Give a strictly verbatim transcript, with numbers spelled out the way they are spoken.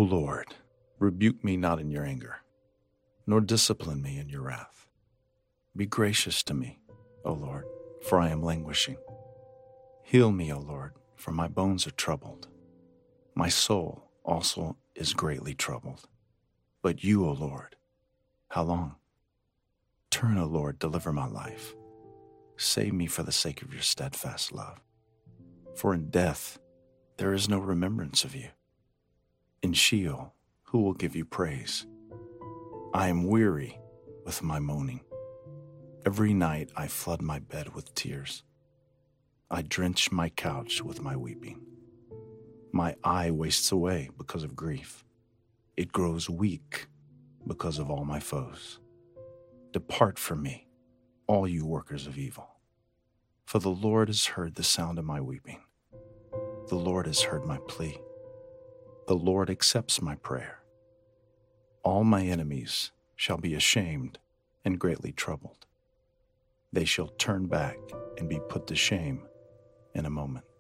Lord, rebuke me not in your anger, nor discipline me in your wrath. Be gracious to me, O Lord, for I am languishing. Heal me, O Lord, for my bones are troubled. My soul also is greatly troubled. But you, O Lord, how long? Turn, O Lord, deliver my life. Save me for the sake of your steadfast love. For in death there is no remembrance of you. In Sheol, who will give you praise? I am weary with my moaning. Every night I flood my bed with tears. I drench my couch with my weeping. My eye wastes away because of grief. It grows weak because of all my foes. Depart from me, all you workers of evil. For the Lord has heard the sound of my weeping. The Lord has heard my plea. The Lord accepts my prayer. All my enemies shall be ashamed and greatly troubled. They shall turn back and be put to shame in a moment.